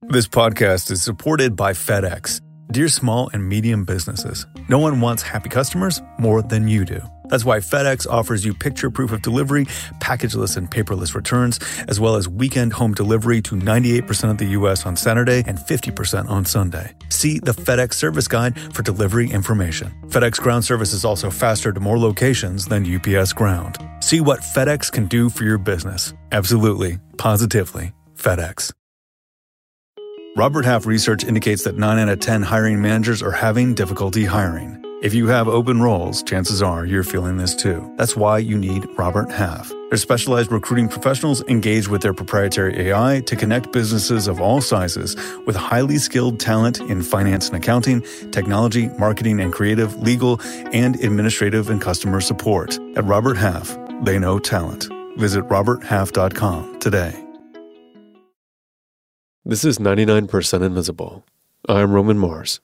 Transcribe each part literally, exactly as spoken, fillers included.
This podcast is supported by FedEx. Dear small and medium businesses, no one wants happy customers more than you do. That's why FedEx offers you picture proof of delivery, packageless and paperless returns, as well as weekend home delivery to ninety-eight percent of the U S on Saturday and fifty percent on Sunday. See the FedEx service guide for delivery information. FedEx Ground service is also faster to more locations than U P S Ground. See what FedEx can do for your business. Absolutely, positively, FedEx. Robert Half research indicates that nine out of ten hiring managers are having difficulty hiring. If you have open roles, chances are you're feeling this too. That's why you need Robert Half. Their specialized recruiting professionals engage with their proprietary A I to connect businesses of all sizes with highly skilled talent in finance and accounting, technology, marketing and creative, legal, and administrative and customer support. At Robert Half, they know talent. Visit robert half dot com today. This is ninety-nine percent Invisible. I'm Roman Mars.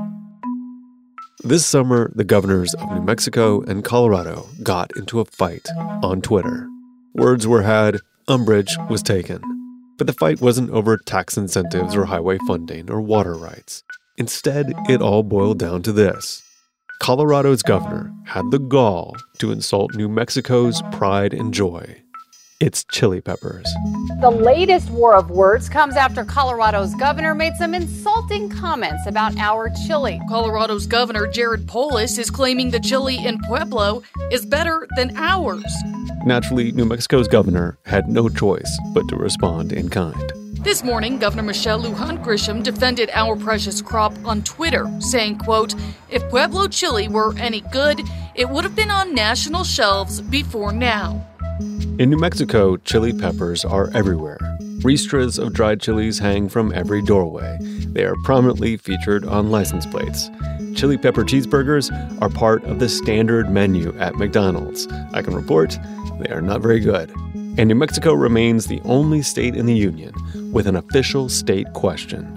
This summer, the governors of New Mexico and Colorado got into a fight on Twitter. Words were had, umbrage was taken. But the fight wasn't over tax incentives or highway funding or water rights. Instead, it all boiled down to this. Colorado's governor had the gall to insult New Mexico's pride and joy. It's chili peppers. The latest war of words comes after Colorado's governor made some insulting comments about our chili. Colorado's governor, Jared Polis, is claiming the chili in Pueblo is better than ours. Naturally, New Mexico's governor had no choice but to respond in kind. This morning, Governor Michelle Lujan Grisham defended our precious crop on Twitter, saying, quote, "If Pueblo chili were any good, it would have been on national shelves before now." In New Mexico, chili peppers are everywhere. Ristras of dried chilies hang from every doorway. They are prominently featured on license plates. Chili pepper cheeseburgers are part of the standard menu at McDonald's. I can report they are not very good. And New Mexico remains the only state in the union with an official state question: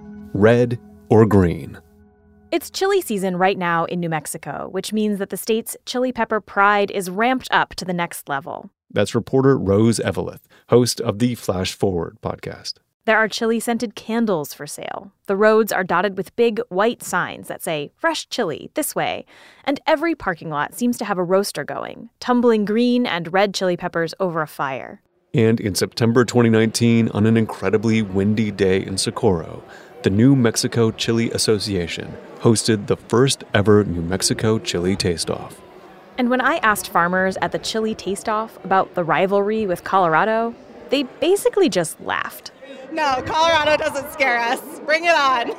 red or green? It's chili season right now in New Mexico, which means that the state's chili pepper pride is ramped up to the next level. That's reporter Rose Eveleth, host of the Flash Forward podcast. There are chili-scented candles for sale. The roads are dotted with big white signs that say, "Fresh chili, this way." And every parking lot seems to have a roaster going, tumbling green and red chili peppers over a fire. And in September twenty nineteen, on an incredibly windy day in Socorro, the New Mexico Chili Association hosted the first ever New Mexico Chili Taste-Off. And when I asked farmers at the Chili Taste-Off about the rivalry with Colorado, they basically just laughed. No, Colorado doesn't scare us. Bring it on.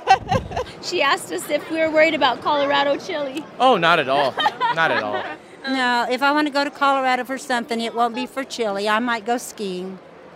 She asked us if we were worried about Colorado chili. Oh, not at all. Not at all. No, if I want to go to Colorado for something, it won't be for chili. I might go skiing.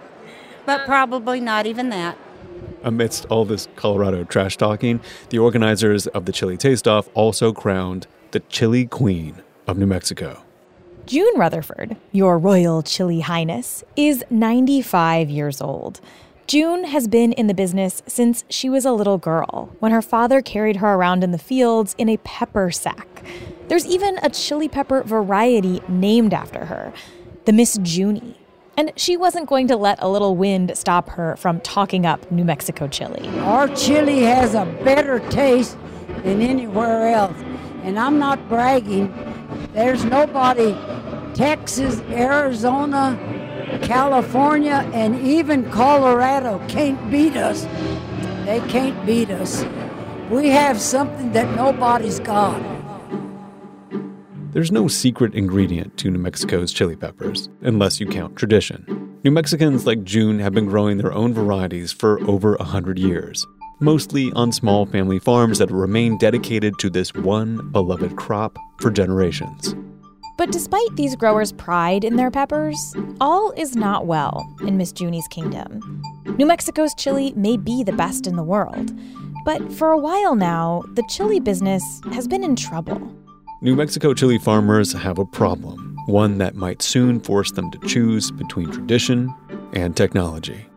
But probably not even that. Amidst all this Colorado trash talking, the organizers of the Chili Taste-Off also crowned the Chili Queen of New Mexico. June Rutherford, your Royal Chili Highness, is ninety-five years old. June has been in the business since she was a little girl, when her father carried her around in the fields in a pepper sack. There's even a chili pepper variety named after her, the Miss Junie. And she wasn't going to let a little wind stop her from talking up New Mexico chili. Our chili has a better taste than anywhere else. And I'm not bragging. There's nobody, Texas, Arizona, California, and even Colorado can't beat us. They can't beat us. We have something that nobody's got. There's no secret ingredient to New Mexico's chili peppers, unless you count tradition. New Mexicans like June have been growing their own varieties for over one hundred years, mostly on small family farms that remain dedicated to this one beloved crop for generations. But despite these growers' pride in their peppers, all is not well in Miss Junie's kingdom. New Mexico's chili may be the best in the world, but for a while now, the chili business has been in trouble. New Mexico chili farmers have a problem, one that might soon force them to choose between tradition and technology.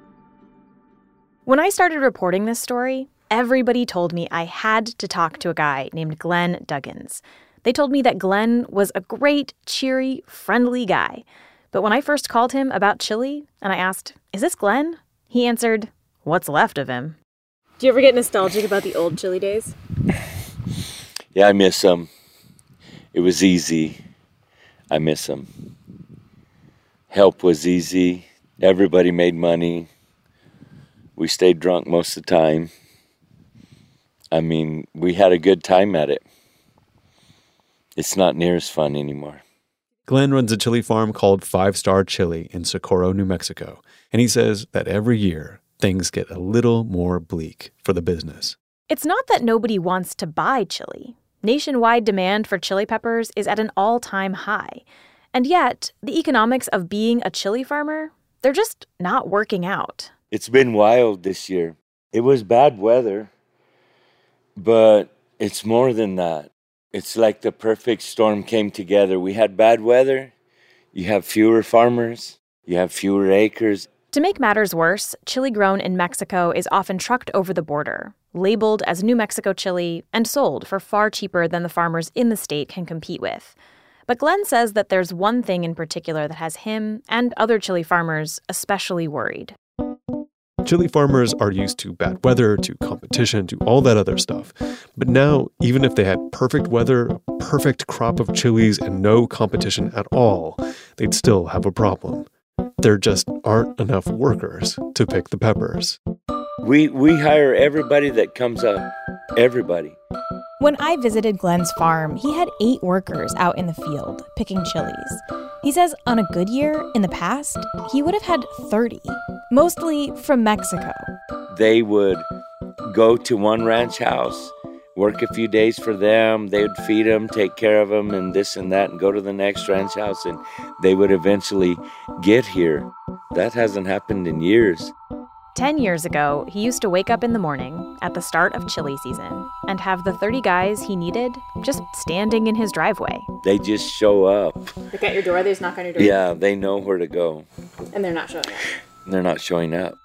When I started reporting this story, everybody told me I had to talk to a guy named Glenn Duggins. They told me that Glenn was a great, cheery, friendly guy. But when I first called him about chili and I asked, "Is this Glenn?" he answered, what's left of him. Do you ever get nostalgic about the old chili days? Yeah, I miss them. It was easy. I miss them. Help was easy. Everybody made money. We stayed drunk most of the time. I mean, we had a good time at it. It's not near as fun anymore. Glenn runs a chili farm called Five Star Chili in Socorro, New Mexico, and he says that every year things get a little more bleak for the business. It's not that nobody wants to buy chili. Nationwide demand for chili peppers is at an all-time high. And yet, the economics of being a chili farmer, they're just not working out. It's been wild this year. It was bad weather, but it's more than that. It's like the perfect storm came together. We had bad weather, you have fewer farmers, you have fewer acres. To make matters worse, chili grown in Mexico is often trucked over the border, labeled as New Mexico chili, and sold for far cheaper than the farmers in the state can compete with. But Glenn says that there's one thing in particular that has him and other chili farmers especially worried. Chili farmers are used to bad weather, to competition, to all that other stuff. But now, even if they had perfect weather, a perfect crop of chilies, and no competition at all, they'd still have a problem. There just aren't enough workers to pick the peppers. We we hire everybody that comes up. Everybody. When I visited Glenn's farm, he had eight workers out in the field picking chilies. He says on a good year in the past, he would have had thirty, mostly from Mexico. They would go to one ranch house, work a few days for them, they would feed them, take care of them, and this and that, and go to the next ranch house, and they would eventually get here. That hasn't happened in years. Ten years ago, he used to wake up in the morning at the start of chili season and have the thirty guys he needed just standing in his driveway. They just show up. Like at your door, they just knock on your door? Yeah, they know where to go. And they're not showing up? They're not showing up.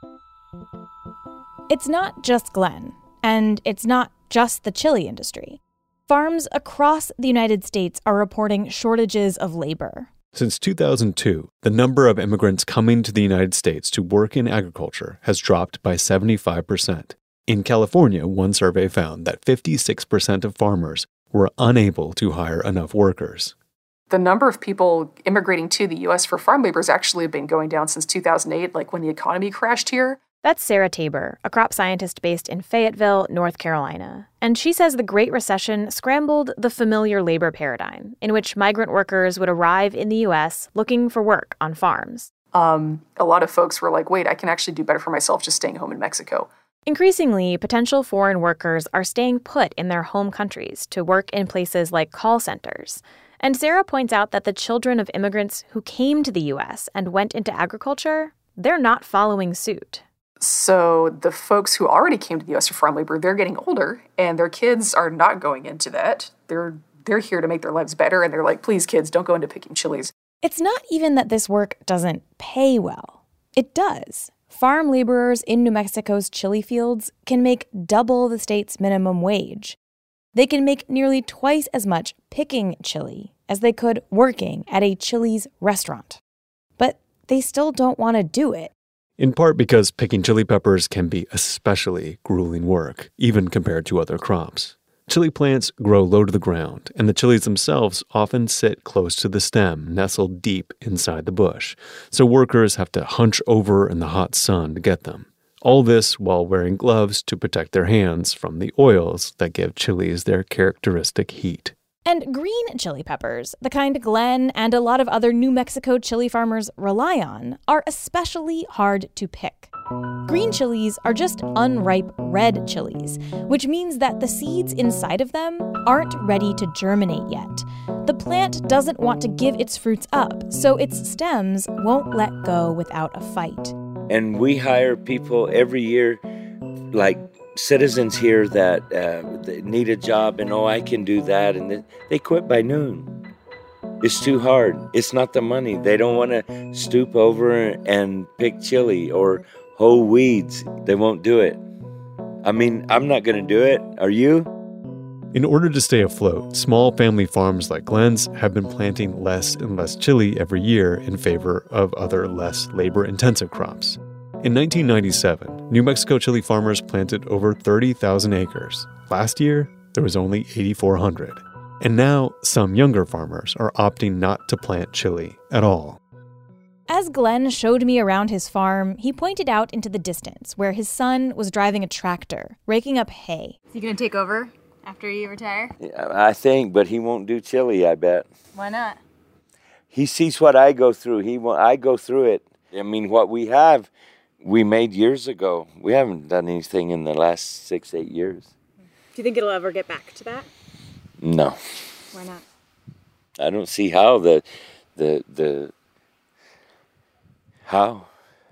It's not just Glenn, and it's not just the chili industry. Farms across the United States are reporting shortages of labor. Since two thousand two, the number of immigrants coming to the United States to work in agriculture has dropped by seventy-five percent. In California, one survey found that fifty-six percent of farmers were unable to hire enough workers. The number of people immigrating to the U S for farm labor has actually been going down since two thousand eight, like when the economy crashed here. That's Sarah Tabor, a crop scientist based in Fayetteville, North Carolina. And she says the Great Recession scrambled the familiar labor paradigm, in which migrant workers would arrive in the U S looking for work on farms. Um, a lot of folks were like, wait, I can actually do better for myself just staying home in Mexico. Increasingly, potential foreign workers are staying put in their home countries to work in places like call centers. And Sarah points out that the children of immigrants who came to the U S and went into agriculture, they're not following suit. So the folks who already came to the U S for farm labor, they're getting older, and their kids are not going into that. They're they're here to make their lives better, and they're like, please, kids, don't go into picking chilies. It's not even that this work doesn't pay well. It does. Farm laborers in New Mexico's chili fields can make double the state's minimum wage. They can make nearly twice as much picking chili as they could working at a Chili's restaurant. But they still don't want to do it. In part because picking chili peppers can be especially grueling work, even compared to other crops. Chili plants grow low to the ground, and the chilies themselves often sit close to the stem, nestled deep inside the bush. So workers have to hunch over in the hot sun to get them. All this while wearing gloves to protect their hands from the oils that give chilies their characteristic heat. And green chili peppers, the kind Glenn and a lot of other New Mexico chili farmers rely on, are especially hard to pick. Green chilies are just unripe red chilies, which means that the seeds inside of them aren't ready to germinate yet. The plant doesn't want to give its fruits up, so its stems won't let go without a fight. And we hire people every year, like citizens here that uh, need a job, and oh, I can do that, and they quit by noon. It's too hard. It's not the money. They don't want to stoop over and pick chili or hoe weeds. They won't do it. I mean, I'm not going to do it. Are you? In order to stay afloat, small family farms like Glenn's have been planting less and less chili every year in favor of other less labor-intensive crops. In nineteen ninety-seven, New Mexico chili farmers planted over thirty thousand acres. Last year, there was only eight thousand four hundred. And now, some younger farmers are opting not to plant chili at all. As Glenn showed me around his farm, he pointed out into the distance where his son was driving a tractor, raking up hay. Is he going to take over after you retire? I think, but he won't do chili, I bet. Why not? He sees what I go through. He wa- I go through it. I mean, what we have, we made years ago. We haven't done anything in the last six, eight years. Do you think it'll ever get back to that? No. Why not? I don't see how the, the, the, how.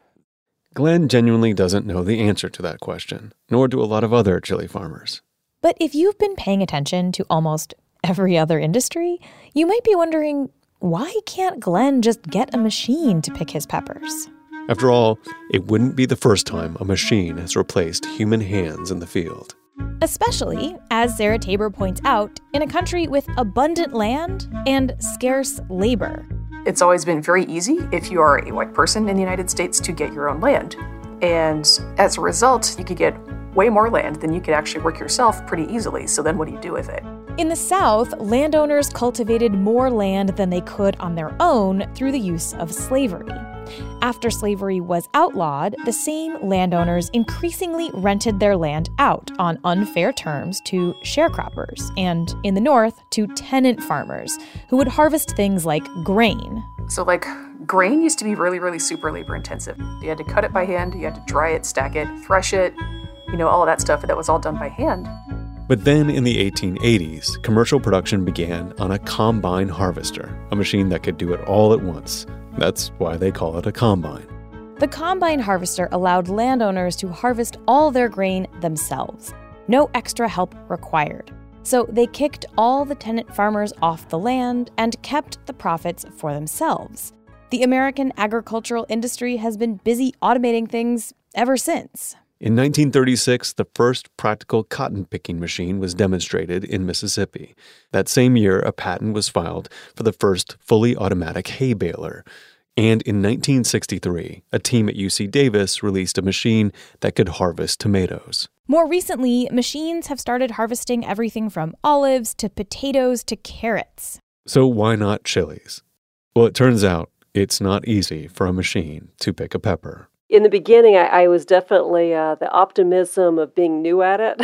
Glenn genuinely doesn't know the answer to that question, nor do a lot of other chili farmers. But if you've been paying attention to almost every other industry, you might be wondering, why can't Glenn just get a machine to pick his peppers? After all, it wouldn't be the first time a machine has replaced human hands in the field. Especially, as Sarah Tabor points out, in a country with abundant land and scarce labor. It's always been very easy, if you are a white person in the United States, to get your own land. And as a result, you could get way more land than you could actually work yourself pretty easily. So then what do you do with it? In the South, landowners cultivated more land than they could on their own through the use of slavery. After slavery was outlawed, the same landowners increasingly rented their land out on unfair terms to sharecroppers, and in the North, to tenant farmers, who would harvest things like grain. So like grain used to be really, really super labor intensive. You had to cut it by hand, you had to dry it, stack it, thresh it, you know, all of that stuff. That was all done by hand. But then in the eighteen eighties, commercial production began on a combine harvester, a machine that could do it all at once. That's why they call it a combine. The combine harvester allowed landowners to harvest all their grain themselves. No extra help required. So they kicked all the tenant farmers off the land and kept the profits for themselves. The American agricultural industry has been busy automating things ever since. In nineteen thirty-six, the first practical cotton-picking machine was demonstrated in Mississippi. That same year, a patent was filed for the first fully automatic hay baler. And in nineteen sixty-three, a team at U C Davis released a machine that could harvest tomatoes. More recently, machines have started harvesting everything from olives to potatoes to carrots. So why not chilies? Well, it turns out it's not easy for a machine to pick a pepper. In the beginning, I, I was definitely uh, the optimism of being new at it.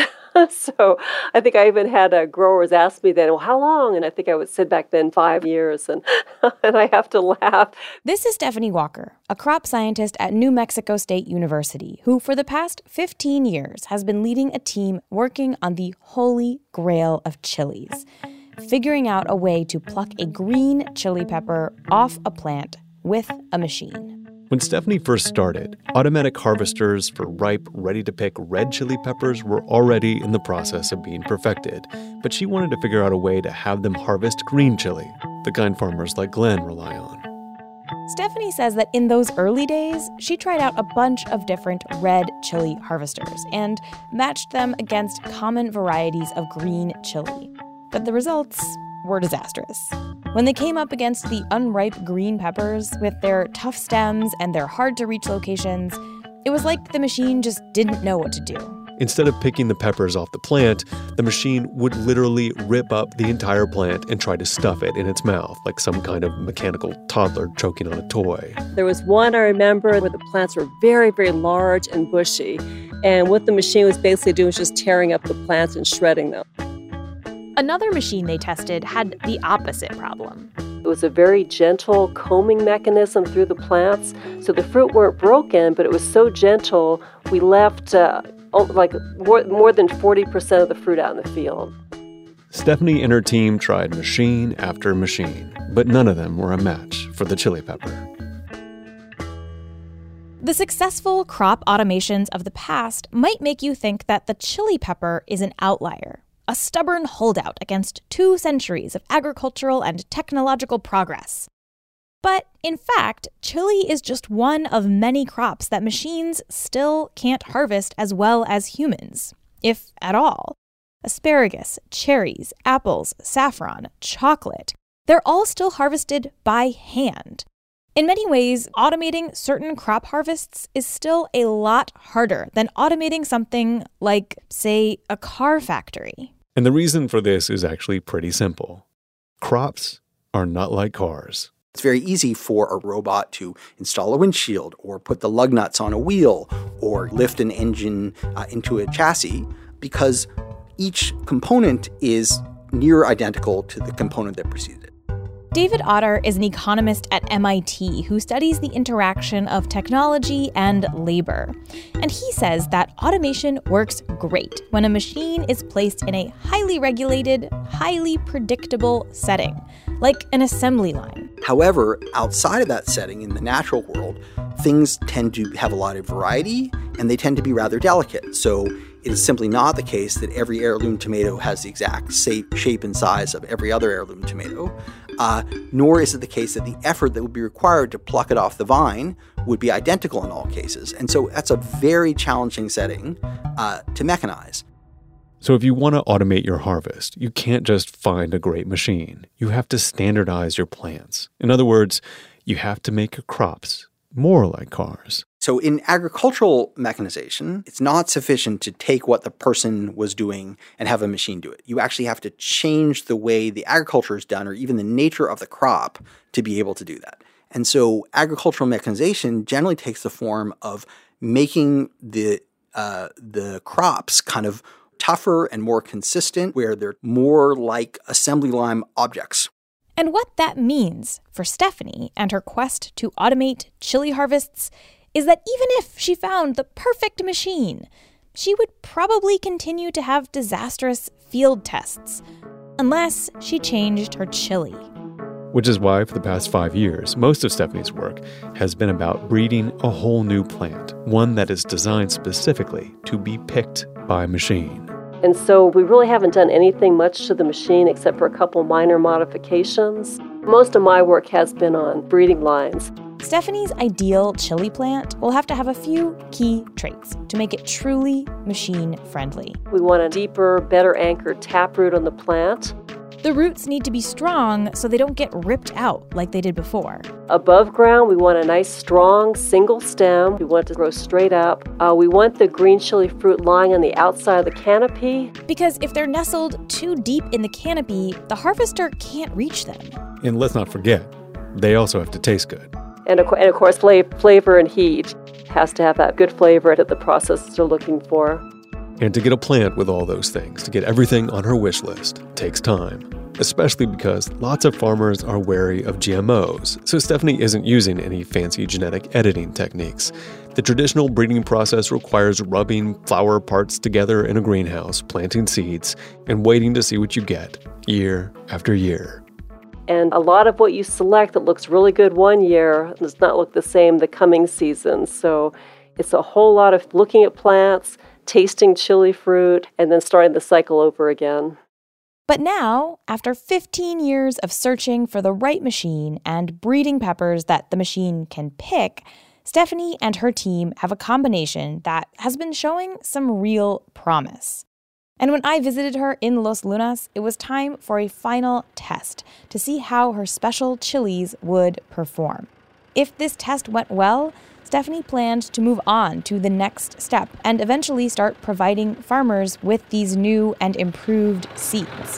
So I think I even had uh, growers ask me then, well, how long? And I think I would say back then five years. And, and I have to laugh. This is Stephanie Walker, a crop scientist at New Mexico State University, who for the past fifteen years has been leading a team working on the holy grail of chilies, figuring out a way to pluck a green chili pepper off a plant with a machine. When Stephanie first started, automatic harvesters for ripe, ready-to-pick red chili peppers were already in the process of being perfected, but she wanted to figure out a way to have them harvest green chili, the kind farmers like Glenn rely on. Stephanie says that in those early days, she tried out a bunch of different red chili harvesters and matched them against common varieties of green chili. But the results were disastrous. When they came up against the unripe green peppers with their tough stems and their hard-to-reach locations, it was like the machine just didn't know what to do. Instead of picking the peppers off the plant, the machine would literally rip up the entire plant and try to stuff it in its mouth, like some kind of mechanical toddler choking on a toy. There was one I remember where the plants were very, very large and bushy. And what the machine was basically doing was just tearing up the plants and shredding them. Another machine they tested had the opposite problem. It was a very gentle combing mechanism through the plants, so the fruit weren't broken, but it was so gentle, we left uh, like more, more than forty percent of the fruit out in the field. Stephanie and her team tried machine after machine, but none of them were a match for the chili pepper. The successful crop automations of the past might make you think that the chili pepper is an outlier, a stubborn holdout against two centuries of agricultural and technological progress. But in fact, chili is just one of many crops that machines still can't harvest as well as humans, if at all. Asparagus, cherries, apples, saffron, chocolate, they're all still harvested by hand. In many ways, automating certain crop harvests is still a lot harder than automating something like, say, a car factory. And the reason for this is actually pretty simple. Crops are not like cars. It's very easy for a robot to install a windshield or put the lug nuts on a wheel or lift an engine uh, into a chassis because each component is near identical to the component that preceded it. David Otter is an economist at M I T who studies the interaction of technology and labor. And he says that automation works great when a machine is placed in a highly regulated, highly predictable setting, like an assembly line. However, outside of that setting in the natural world, things tend to have a lot of variety and they tend to be rather delicate. So it is simply not the case that every heirloom tomato has the exact shape and size of every other heirloom tomato, uh, nor is it the case that the effort that would be required to pluck it off the vine would be identical in all cases. And so that's a very challenging setting uh, to mechanize. So if you want to automate your harvest, you can't just find a great machine. You have to standardize your plants. In other words, you have to make your crops more like cars. So in agricultural mechanization, it's not sufficient to take what the person was doing and have a machine do it. You actually have to change the way the agriculture is done or even the nature of the crop to be able to do that. And so agricultural mechanization generally takes the form of making the uh, the crops kind of tougher and more consistent, where they're more like assembly line objects. And what that means for Stephanie and her quest to automate chili harvests is that even if she found the perfect machine, she would probably continue to have disastrous field tests, unless she changed her chili. Which is why, for the past five years, most of Stephanie's work has been about breeding a whole new plant, one that is designed specifically to be picked by machine. And so we really haven't done anything much to the machine except for a couple minor modifications. Most of my work has been on breeding lines. Stephanie's ideal chili plant will have to have a few key traits to make it truly machine-friendly. We want a deeper, better anchored taproot on the plant. The roots need to be strong so they don't get ripped out like they did before. Above ground, we want a nice, strong, single stem. We want it to grow straight up. Uh, we want the green chili fruit lying on the outside of the canopy. Because if they're nestled too deep in the canopy, the harvester can't reach them. And let's not forget, they also have to taste good. And of, and of course, flavor and heat has to have that good flavor that the processors are looking for. And to get a plant with all those things, to get everything on her wish list, takes time. Especially because lots of farmers are wary of G M Os, so Stephanie isn't using any fancy genetic editing techniques. The traditional breeding process requires rubbing flower parts together in a greenhouse, planting seeds, and waiting to see what you get, year after year. And a lot of what you select that looks really good one year does not look the same the coming season. So it's a whole lot of looking at plants, tasting chili fruit, and then starting the cycle over again. But now, after fifteen years of searching for the right machine and breeding peppers that the machine can pick, Stephanie and her team have a combination that has been showing some real promise. And when I visited her in Los Lunas, it was time for a final test to see how her special chilies would perform. If this test went well, Stephanie planned to move on to the next step and eventually start providing farmers with these new and improved seeds.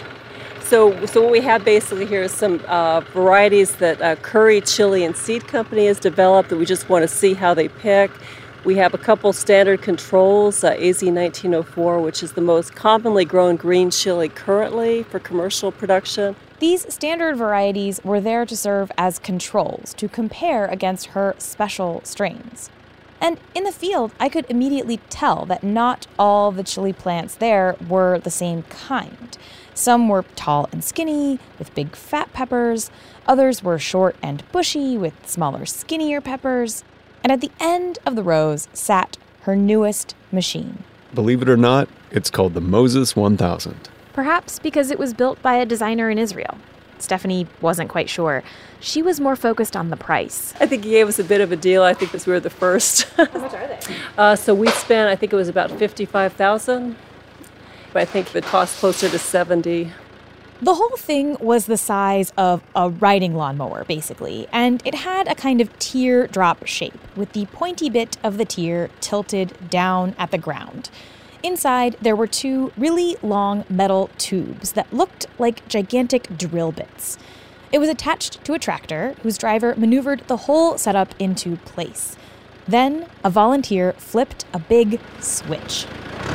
So, so what we have basically here is some uh, varieties that uh, Curry Chili and Seed Company has developed that we just want to see how they pick. We have a couple standard controls, uh, A Z nineteen oh four, which is the most commonly grown green chili currently for commercial production. These standard varieties were there to serve as controls to compare against her special strains. And in the field, I could immediately tell that not all the chili plants there were the same kind. Some were tall and skinny, with big fat peppers. Others were short and bushy, with smaller, skinnier peppers. And at the end of the rows sat her newest machine. Believe it or not, it's called the Moses one thousand. Perhaps because it was built by a designer in Israel. Stephanie wasn't quite sure. She was more focused on the price. I think he gave us a bit of a deal. I think because we were the first. How much are they? Uh, so we spent, I think it was about fifty-five thousand dollars. But I think the cost closer to seventy. The whole thing was the size of a riding lawnmower, basically, and it had a kind of teardrop shape, with the pointy bit of the tear tilted down at the ground. Inside, there were two really long metal tubes that looked like gigantic drill bits. It was attached to a tractor, whose driver maneuvered the whole setup into place. Then, a volunteer flipped a big switch.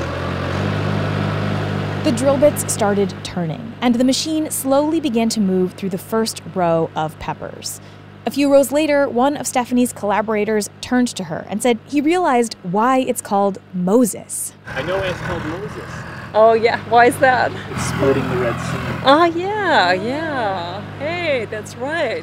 The drill bits started turning, and the machine slowly began to move through the first row of peppers. A few rows later, one of Stephanie's collaborators turned to her and said he realized why it's called Moses. I know why it's called Moses. Oh, yeah. Why is that? It's splitting the Red Sea. Oh, yeah, yeah. Hey, that's right.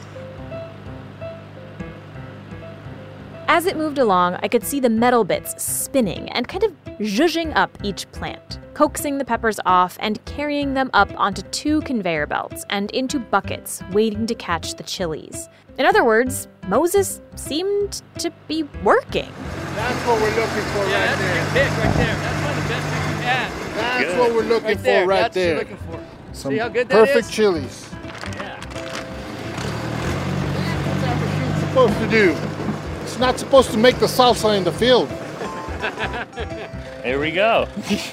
As it moved along, I could see the metal bits spinning and kind of zhuzhing up each plant, coaxing the peppers off and carrying them up onto two conveyor belts and into buckets waiting to catch the chilies. In other words, Moses seemed to be working. That's what we're looking for yeah, right there. That's a big pick right there. That's one of the best picks we've had. That's good. what we're looking right for there. right that's there. What you're looking for. Some See how good that perfect is? chilies. Yeah. What's that machine supposed to do? It's not supposed to make the salsa in the field. There we go.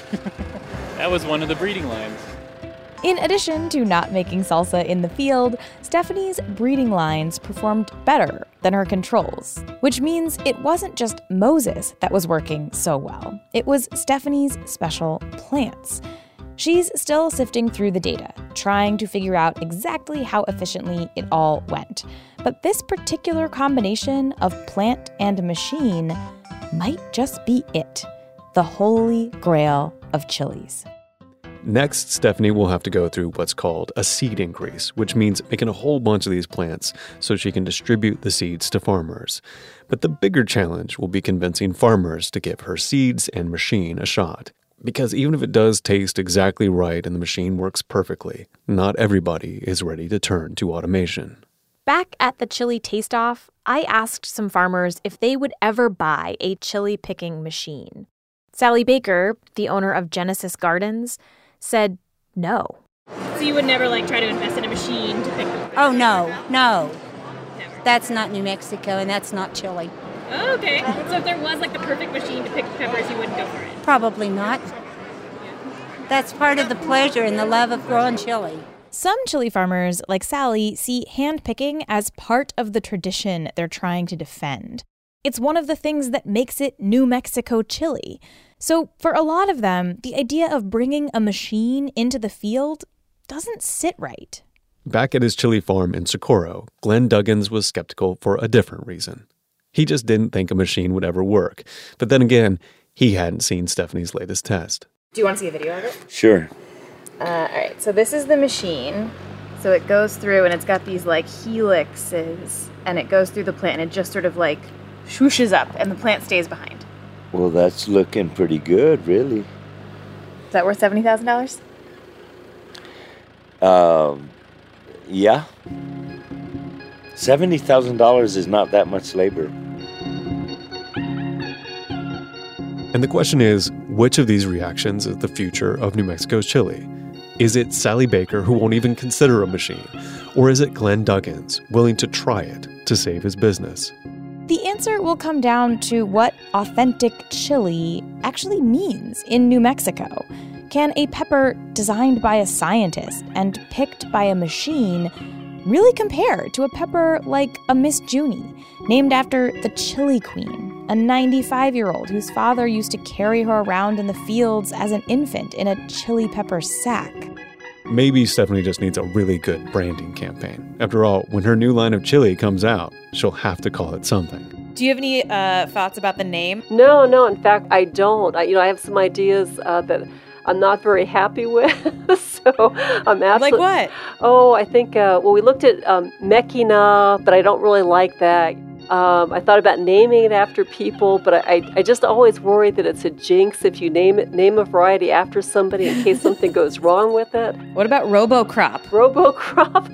That was one of the breeding lines. In addition to not making salsa in the field, Stephanie's breeding lines performed better than her controls, which means it wasn't just Moses that was working so well. It was Stephanie's special plants. She's still sifting through the data, trying to figure out exactly how efficiently it all went. But this particular combination of plant and machine might just be it, the holy grail of chilies. Next, Stephanie will have to go through what's called a seed increase, which means making a whole bunch of these plants so she can distribute the seeds to farmers. But the bigger challenge will be convincing farmers to give her seeds and machine a shot. Because even if it does taste exactly right and the machine works perfectly, not everybody is ready to turn to automation. Back at the chili taste-off, I asked some farmers if they would ever buy a chili picking machine. Sally Baker, the owner of Genesis Gardens, said no. So you would never like try to invest in a machine to pick them? Oh, no, no. Never. That's not New Mexico, and that's not chili. Oh, okay. So if there was like the perfect machine to pick peppers, you wouldn't go for it? Probably not. That's part of the pleasure and the love of growing chili. Some chili farmers, like Sally, see hand-picking as part of the tradition they're trying to defend. It's one of the things that makes it New Mexico chili. So for a lot of them, the idea of bringing a machine into the field doesn't sit right. Back at his chili farm in Socorro, Glenn Duggins was skeptical for a different reason. He just didn't think a machine would ever work. But then again, he hadn't seen Stephanie's latest test. Do you want to see a video of it? Sure. Uh, all right, so this is the machine. So it goes through and it's got these like helixes and it goes through the plant and it just sort of like swooshes up and the plant stays behind. Well, that's looking pretty good, really. Is that worth seventy thousand dollars? Um, yeah. seventy thousand dollars is not that much labor. And the question is, which of these reactions is the future of New Mexico's chili? Is it Sally Baker, who won't even consider a machine? Or is it Glenn Duggins, willing to try it to save his business? The answer will come down to what authentic chili actually means in New Mexico. Can a pepper designed by a scientist and picked by a machine really compare to a pepper like a Miss Junie, named after the Chili Queen, a ninety-five-year-old whose father used to carry her around in the fields as an infant in a chili pepper sack? Maybe Stephanie just needs a really good branding campaign. After all, when her new line of chili comes out, she'll have to call it something. Do you have any uh, thoughts about the name? No, no, in fact, I don't. I, you know, I have some ideas uh, that I'm not very happy with, so I'm absolutely... Like what? Oh, I think, uh, well, we looked at um, Mekina, but I don't really like that. Um, I thought about naming it after people, but I, I just always worry that it's a jinx if you name it, name a variety after somebody in case something goes wrong with it. What about Robo-Crop? Robo-Crop?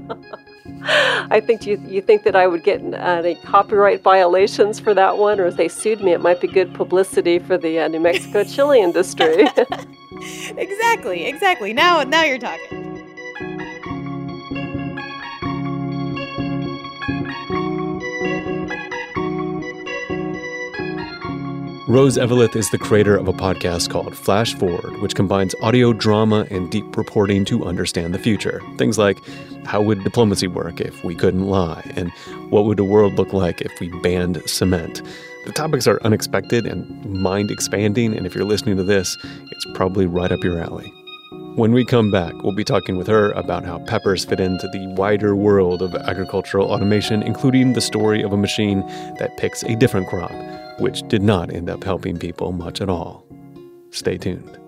I think you you think that I would get uh, any copyright violations for that one, or if they sued me, it might be good publicity for the uh, New Mexico chili industry. Exactly, exactly. Now, now you're talking. Rose Eveleth is the creator of a podcast called Flash Forward, which combines audio drama and deep reporting to understand the future. Things like, how would diplomacy work if we couldn't lie? And what would the world look like if we banned cement? The topics are unexpected and mind-expanding, and if you're listening to this, it's probably right up your alley. When we come back, we'll be talking with her about how peppers fit into the wider world of agricultural automation, including the story of a machine that picks a different crop, which did not end up helping people much at all. Stay tuned.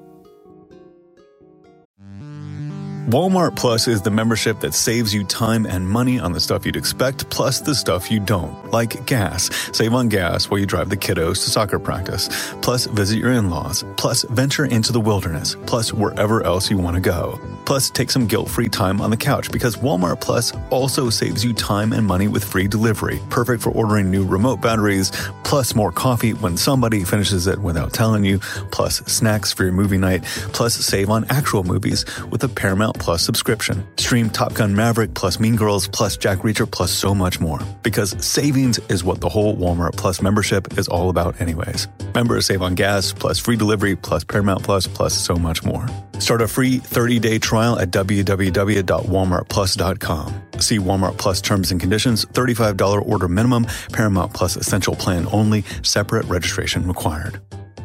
Walmart Plus is the membership that saves you time and money on the stuff you'd expect, plus the stuff you don't, like gas. Save on gas while you drive the kiddos to soccer practice, plus visit your in-laws, plus venture into the wilderness, plus wherever else you want to go. Plus, take some guilt-free time on the couch because Walmart Plus also saves you time and money with free delivery, perfect for ordering new remote batteries, plus more coffee when somebody finishes it without telling you, plus snacks for your movie night, plus save on actual movies with a Paramount Plus subscription. Stream Top Gun Maverick plus Mean Girls plus Jack Reacher plus so much more. Because savings is what the whole Walmart Plus membership is all about anyways. Members save on gas plus free delivery plus Paramount Plus plus so much more. Start a free thirty-day trial at w w w dot walmart plus dot com. See Walmart Plus terms and conditions, thirty-five dollars order minimum, Paramount Plus essential plan only, separate registration required.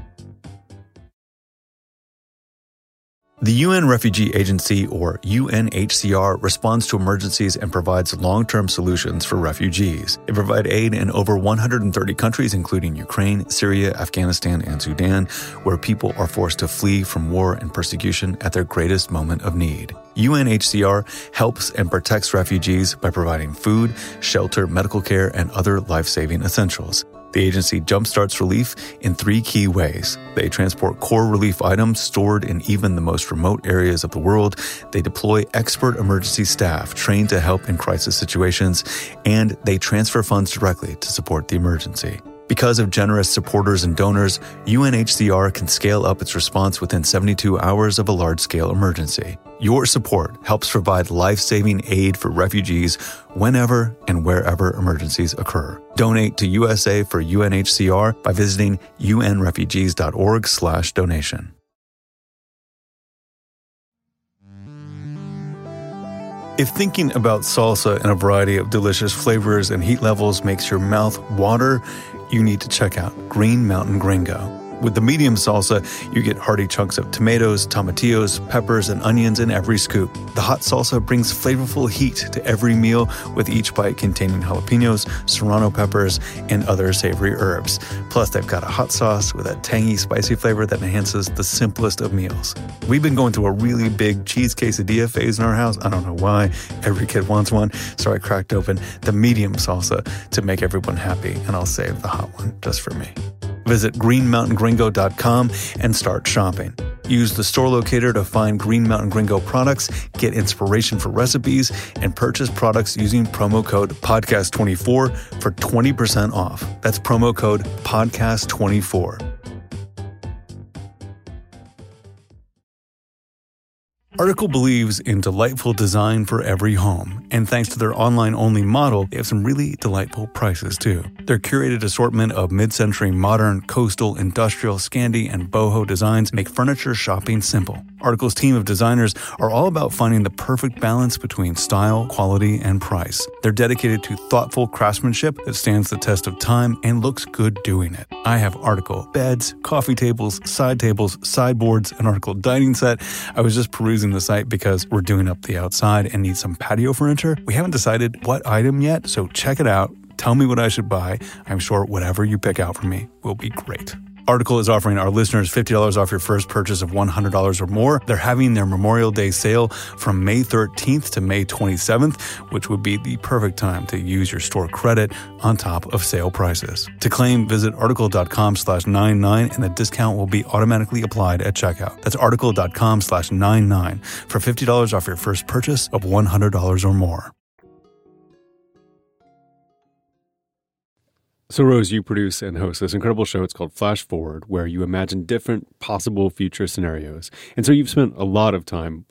The U N Refugee Agency, or U N H C R, responds to emergencies and provides long-term solutions for refugees. They provide aid in over one hundred thirty countries, including Ukraine, Syria, Afghanistan, and Sudan, where people are forced to flee from war and persecution at their greatest moment of need. U N H C R helps and protects refugees by providing food, shelter, medical care, and other life-saving essentials. The agency jumpstarts relief in three key ways. They transport core relief items stored in even the most remote areas of the world. They deploy expert emergency staff trained to help in crisis situations. And they transfer funds directly to support the emergency. Because of generous supporters and donors, U N H C R can scale up its response within seventy-two hours of a large-scale emergency. Your support helps provide life-saving aid for refugees whenever and wherever emergencies occur. Donate to U S A for U N H C R by visiting unrefugees.org slash donation. If thinking about salsa in a variety of delicious flavors and heat levels makes your mouth water, you need to check out Green Mountain Gringo. With the medium salsa, you get hearty chunks of tomatoes, tomatillos, peppers, and onions in every scoop. The hot salsa brings flavorful heat to every meal, with each bite containing jalapenos, serrano peppers, and other savory herbs. Plus, they've got a hot sauce with a tangy, spicy flavor that enhances the simplest of meals. We've been going through a really big cheese quesadilla phase in our house. I don't know why. Every kid wants one, so I cracked open the medium salsa to make everyone happy, and I'll save the hot one just for me. Visit green mountain gringo dot com and start shopping. Use the store locator to find Green Mountain Gringo products, get inspiration for recipes, and purchase products using promo code podcast twenty-four for twenty percent off. That's promo code podcast twenty-four. Article believes in delightful design for every home, and thanks to their online-only model, they have some really delightful prices too. Their curated assortment of mid-century modern, coastal, industrial, Scandi, and boho designs make furniture shopping simple. Article's team of designers are all about finding the perfect balance between style, quality, and price. They're dedicated to thoughtful craftsmanship that stands the test of time and looks good doing it. I have Article beds, coffee tables, side tables, sideboards, an Article dining set. I was just perusing the site because we're doing up the outside and need some patio furniture. We haven't decided what item yet, so check it out. Tell me what I should buy. I'm sure whatever you pick out for me will be great. Article is offering our listeners fifty dollars off your first purchase of one hundred dollars or more. They're having their Memorial Day sale from May thirteenth to May twenty-seventh, which would be the perfect time to use your store credit on top of sale prices. To claim, visit article.com slash 99 and the discount will be automatically applied at checkout. That's article.com slash 99 for fifty dollars off your first purchase of one hundred dollars or more. So, Rose, you produce and host this incredible show. It's called Flash Forward, where you imagine different possible future scenarios. And so you've spent a lot of time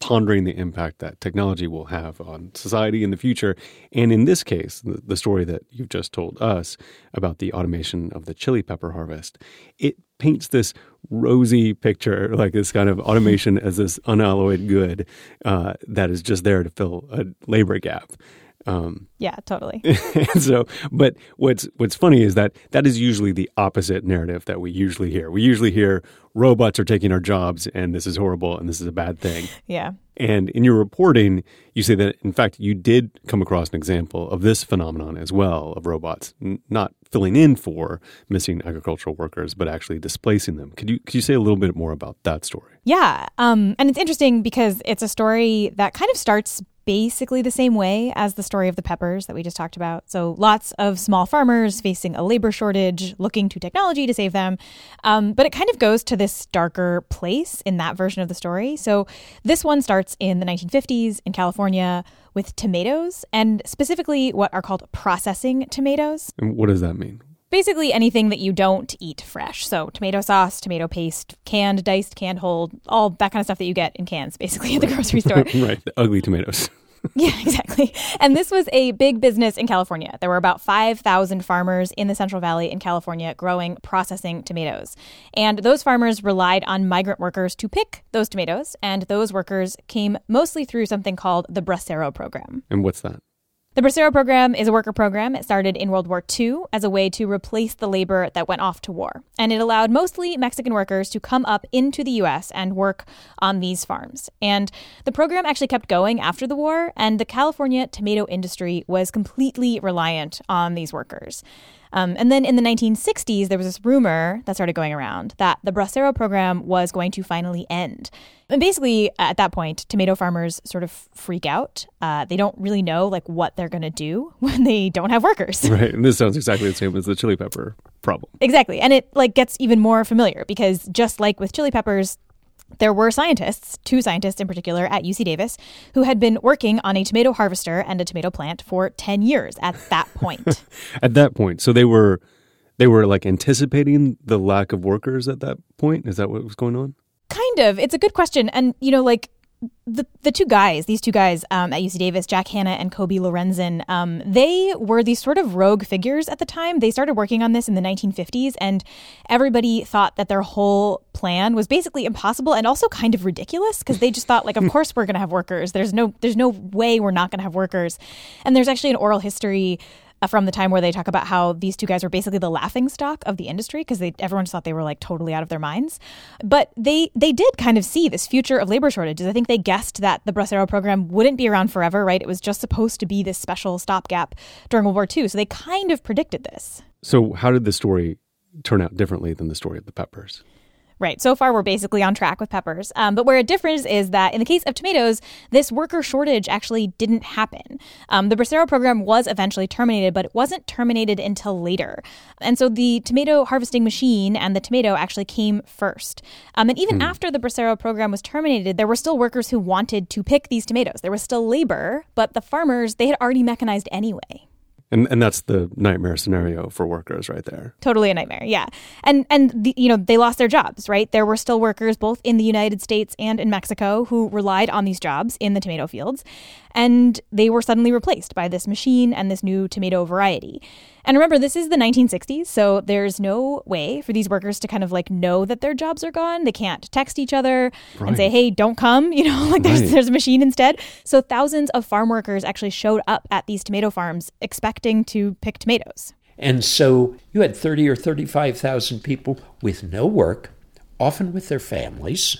pondering the impact that technology will have on society in the future. And in this case, the, the story that you've just told us about the automation of the chili pepper harvest, it paints this rosy picture, like this kind of automation as this unalloyed good uh, that is just there to fill a labor gap. Um, yeah, totally. And so, but what's what's funny is that that is usually the opposite narrative that we usually hear. We usually hear robots are taking our jobs and this is horrible and this is a bad thing. Yeah. And in your reporting, you say that, in fact, you did come across an example of this phenomenon as well, of robots n- not filling in for missing agricultural workers, but actually displacing them. Could you could you say a little bit more about that story? Yeah. Um, and it's interesting because it's a story that kind of starts basically the same way as the story of the peppers that we just talked about. So lots of small farmers facing a labor shortage, looking to technology to save them. Um, but it kind of goes to this darker place in that version of the story. So this one starts in the nineteen fifties in California with tomatoes, and specifically what are called processing tomatoes. And what does that mean? Basically anything that you don't eat fresh. So tomato sauce, tomato paste, canned, diced, canned whole, all that kind of stuff that you get in cans, basically, at the grocery store. Right, the ugly tomatoes. Yeah, exactly. And this was a big business in California. There were about five thousand farmers in the Central Valley in California growing, processing tomatoes. And those farmers relied on migrant workers to pick those tomatoes. And those workers came mostly through something called the Bracero program. And what's that? The Bracero program is a worker program. It started in World War Two as a way to replace the labor that went off to war. And it allowed mostly Mexican workers to come up into the U S and work on these farms. And the program actually kept going after the war, and the California tomato industry was completely reliant on these workers. Um, and then in the nineteen sixties, there was this rumor that started going around that the Bracero program was going to finally end. And basically, at that point, tomato farmers sort of freak out. Uh, they don't really know like what they're going to do when they don't have workers. Right. And this sounds exactly the same as the chili pepper problem. Exactly. And it like gets even more familiar because just like with chili peppers, there were scientists, two scientists in particular at U C Davis, who had been working on a tomato harvester and a tomato plant for ten years at that point. At that point. So they were they were like anticipating the lack of workers at that point? Is that what was going on? Kind of. It's a good question. And, you know, like the the two guys, these two guys um, at U C Davis, Jack Hanna and Kobe Lorenzen, um, they were these sort of rogue figures at the time. They started working on this in the nineteen fifties, and everybody thought that their whole plan was basically impossible and also kind of ridiculous because they just thought, like, of course we're going to have workers. There's no there's no way we're not going to have workers. And there's actually an oral history from the time where they talk about how these two guys were basically the laughingstock of the industry because they everyone just thought they were like totally out of their minds. But they they did kind of see this future of labor shortages. I think they guessed that the Bracero program wouldn't be around forever, right? It was just supposed to be this special stopgap during World War Two. So they kind of predicted this. So how did the story turn out differently than the story of the peppers? Right. So far, we're basically on track with peppers. Um, but where it differs is that in the case of tomatoes, this worker shortage actually didn't happen. Um, the Bracero program was eventually terminated, but it wasn't terminated until later. And so the tomato harvesting machine and the tomato actually came first. Um, and even hmm. after the Bracero program was terminated, there were still workers who wanted to pick these tomatoes. There was still labor, but the farmers, they had already mechanized anyway. And and that's the nightmare scenario for workers right there. Totally a nightmare, yeah. And, and the, you know, they lost their jobs, right? There were still workers both in the United States and in Mexico who relied on these jobs in the tomato fields. And they were suddenly replaced by this machine and this new tomato variety. And remember, this is the nineteen sixties, so there's no way for these workers to kind of like know that their jobs are gone. They can't text each other right. and say, hey, don't come, you know, like there's, right. there's a machine instead. So thousands of farm workers actually showed up at these tomato farms expecting to pick tomatoes. And so you had thirty or thirty-five thousand people with no work, often with their families,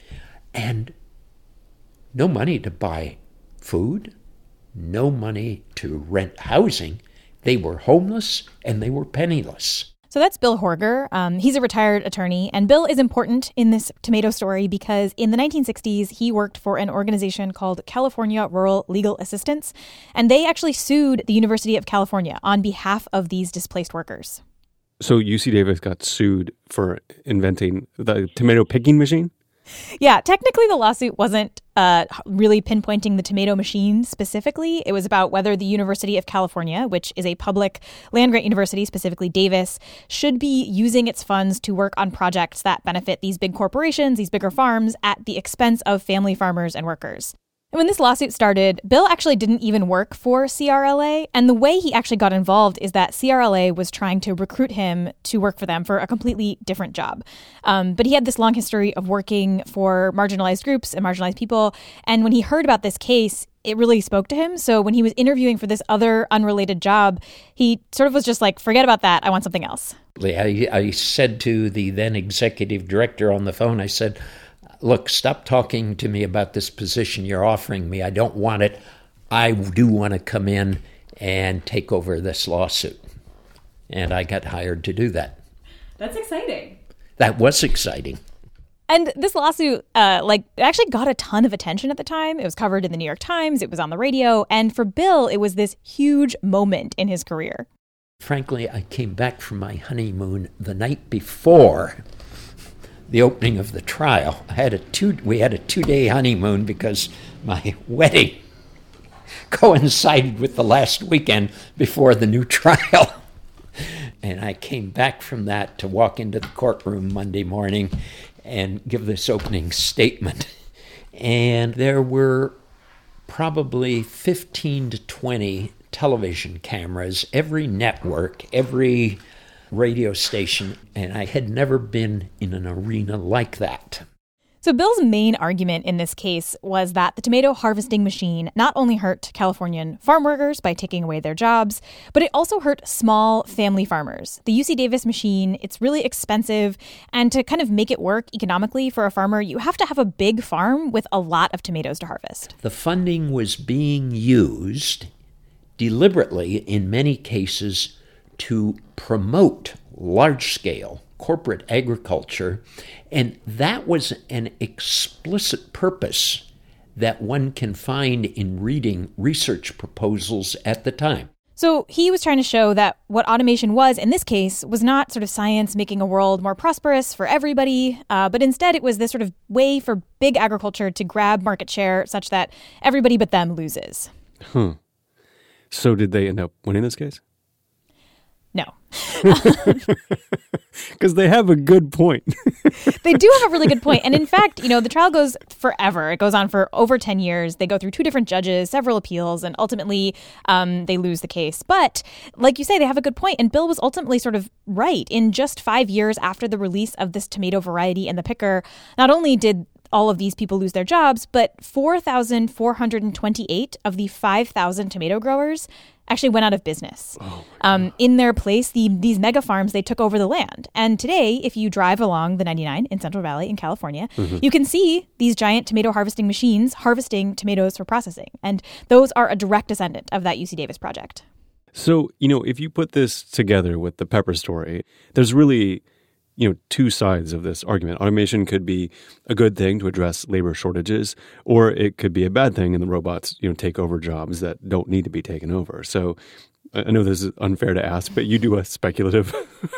and no money to buy food, no money to rent housing. They were homeless and they were penniless. So that's Bill Horger. Um, he's a retired attorney, and Bill is important in this tomato story because in the nineteen sixties, he worked for an organization called California Rural Legal Assistance, and they actually sued the University of California on behalf of these displaced workers. So U C Davis got sued for inventing the tomato picking machine? Yeah, technically the lawsuit wasn't uh, really pinpointing the tomato machine specifically. It was about whether the University of California, which is a public land-grant university, specifically Davis, should be using its funds to work on projects that benefit these big corporations, these bigger farms, at the expense of family farmers and workers. And when this lawsuit started, Bill actually didn't even work for C R L A. And the way he actually got involved is that C R L A was trying to recruit him to work for them for a completely different job. Um, but he had this long history of working for marginalized groups and marginalized people. And when he heard about this case, it really spoke to him. So when he was interviewing for this other unrelated job, he sort of was just like, forget about that. I want something else. I, I said to the then executive director on the phone, I said, look, stop talking to me about this position you're offering me. I don't want it. I do want to come in and take over this lawsuit. And I got hired to do that. That's exciting. That was exciting. And this lawsuit, uh, like, it actually got a ton of attention at the time. It was covered in the New York Times. It was on the radio. And for Bill, it was this huge moment in his career. Frankly, I came back from my honeymoon the night before the opening of the trial. I had a two. We had a two-day honeymoon because my wedding coincided with the last weekend before the new trial. And I came back from that to walk into the courtroom Monday morning and give this opening statement. And there were probably fifteen to twenty television cameras, every network, every radio station, and I had never been in an arena like that. So Bill's main argument in this case was that the tomato harvesting machine not only hurt Californian farm workers by taking away their jobs, but it also hurt small family farmers. The U C Davis machine, it's really expensive, and to kind of make it work economically for a farmer, you have to have a big farm with a lot of tomatoes to harvest. The funding was being used deliberately, in many cases, to promote large-scale corporate agriculture, and that was an explicit purpose that one can find in reading research proposals at the time. So he was trying to show that what automation was, in this case, was not sort of science making a world more prosperous for everybody, uh, but instead it was this sort of way for big agriculture to grab market share such that everybody but them loses. Huh. So did they end up winning this case? No. Because they have a good point. They do have a really good point. And in fact, you know, the trial goes forever. It goes on for over ten years. They go through two different judges, several appeals, and ultimately um, they lose the case. But like you say, they have a good point. And Bill was ultimately sort of right. In just five years after the release of this tomato variety and the picker, not only did all of these people lose their jobs, but four thousand four hundred twenty-eight of the five thousand tomato growers actually went out of business. Oh um, in their place, the, these mega farms, they took over the land. And today, if you drive along the ninety-nine in Central Valley in California, mm-hmm. you can see these giant tomato harvesting machines harvesting tomatoes for processing. And those are a direct descendant of that U C Davis project. So, you know, if you put this together with the pepper story, there's really, you know, two sides of this argument. Automation could be a good thing to address labor shortages, or it could be a bad thing and the robots, you know, take over jobs that don't need to be taken over. So I know this is unfair to ask, but you do a speculative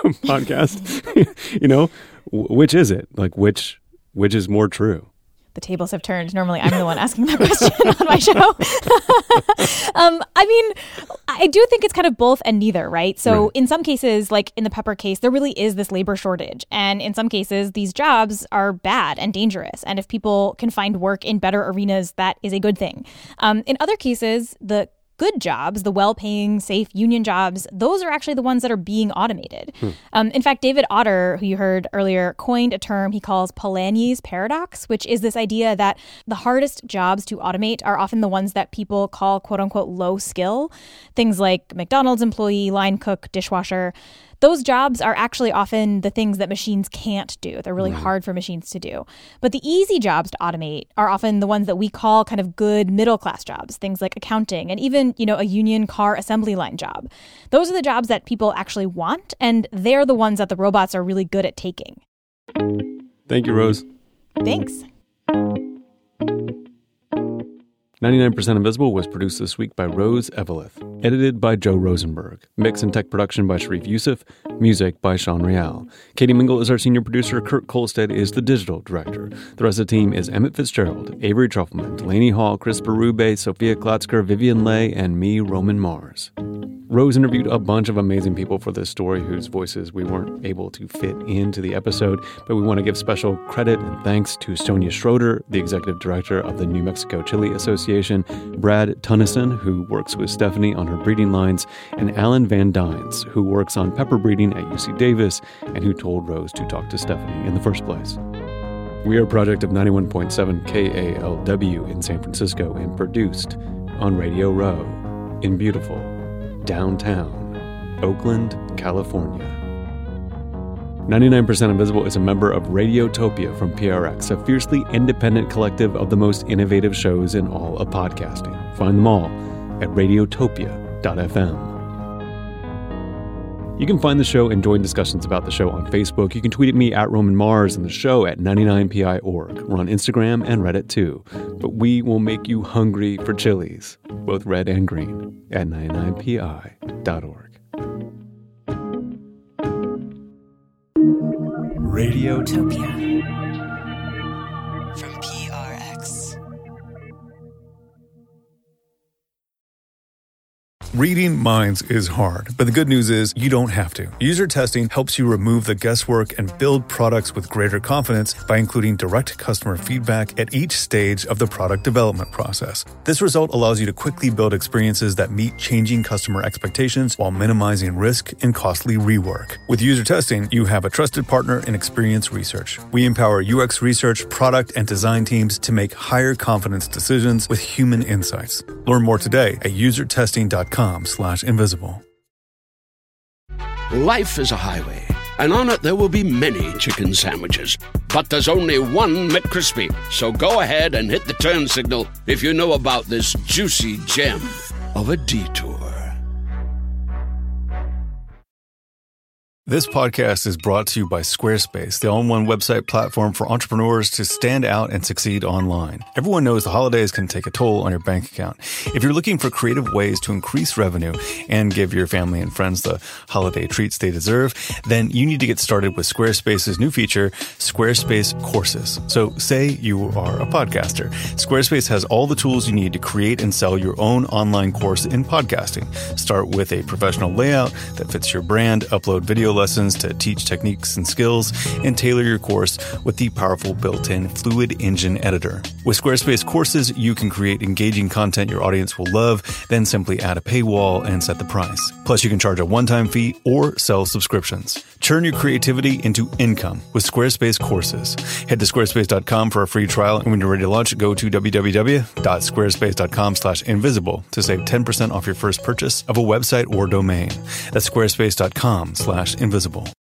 podcast, you know, which is it? Like, which, which is more true? The tables have turned. Normally, I'm the one asking that question on my show. um, I mean, I do think it's kind of both and neither, right? So right. In some cases, like in the pepper case, there really is this labor shortage. And in some cases, these jobs are bad and dangerous. And if people can find work in better arenas, that is a good thing. Um, in other cases, the good jobs, the well-paying, safe union jobs, those are actually the ones that are being automated. Hmm. Um, in fact, David Otter, who you heard earlier, coined a term he calls Polanyi's paradox, which is this idea that the hardest jobs to automate are often the ones that people call quote-unquote low skill. Things like McDonald's employee, line cook, dishwasher. Those jobs are actually often the things that machines can't do. They're really right. hard for machines to do. But the easy jobs to automate are often the ones that we call kind of good middle-class jobs, things like accounting and even, you know, a union car assembly line job. Those are the jobs that people actually want, and they're the ones that the robots are really good at taking. Thank you, Rose. Thanks. ninety-nine percent Invisible was produced this week by Rose Eveleth. Edited by Joe Rosenberg. Mix and tech production by Sharif Youssef. Music by Sean Real. Katie Mingle is our senior producer. Kurt Kolstad is the digital director. The rest of the team is Emmett Fitzgerald, Avery Trufelman, Delaney Hall, Chris Berube, Sophia Klotzker, Vivian Leigh, and me, Roman Mars. Rose interviewed a bunch of amazing people for this story whose voices we weren't able to fit into the episode, but we want to give special credit and thanks to Sonia Schroeder, the executive director of the New Mexico Chili Association, Brad Tunnison, who works with Stephanie on her breeding lines, and Alan Van Dynes, who works on pepper breeding at U C Davis and who told Rose to talk to Stephanie in the first place. We are a project of ninety-one point seven K A L W in San Francisco and produced on Radio Row in beautiful downtown Oakland, California. ninety-nine percent Invisible is a member of Radiotopia from P R X, a fiercely independent collective of the most innovative shows in all of podcasting. Find them all at radiotopia dot f m. You can find the show and join discussions about the show on Facebook. You can tweet at me at Roman Mars and the show at ninety-nine P I dot org. We're on Instagram and Reddit too. But we will make you hungry for chilies, both red and green, at ninety-nine P I dot org. Radiotopia from P R X. Reading minds is hard, but the good news is you don't have to. User testing helps you remove the guesswork and build products with greater confidence by including direct customer feedback at each stage of the product development process. This result allows you to quickly build experiences that meet changing customer expectations while minimizing risk and costly rework. With user testing, you have a trusted partner in Experience Research. We empower U X research, product, and design teams to make higher confidence decisions with human insights. Learn more today at user testing dot com slash invisible. Life is a highway, and on it there will be many chicken sandwiches. But there's only one McCrispy. So go ahead and hit the turn signal if you know about this juicy gem of a detour. This podcast is brought to you by Squarespace, the all-in-one website platform for entrepreneurs to stand out and succeed online. Everyone knows the holidays can take a toll on your bank account. If you're looking for creative ways to increase revenue and give your family and friends the holiday treats they deserve, then you need to get started with Squarespace's new feature, Squarespace Courses. So say you are a podcaster. Squarespace has all the tools you need to create and sell your own online course in podcasting. Start with a professional layout that fits your brand, upload video lessons to teach techniques and skills, and tailor your course with the powerful built-in Fluid Engine editor. With Squarespace Courses, you can create engaging content your audience will love, then simply add a paywall and set the price. Plus, you can charge a one-time fee or sell subscriptions. Turn your creativity into income with Squarespace Courses. Head to squarespace dot com for a free trial, and when you're ready to launch, go to w w w dot squarespace dot com slash invisible to save ten percent off your first purchase of a website or domain. That's squarespace dot com slash invisible.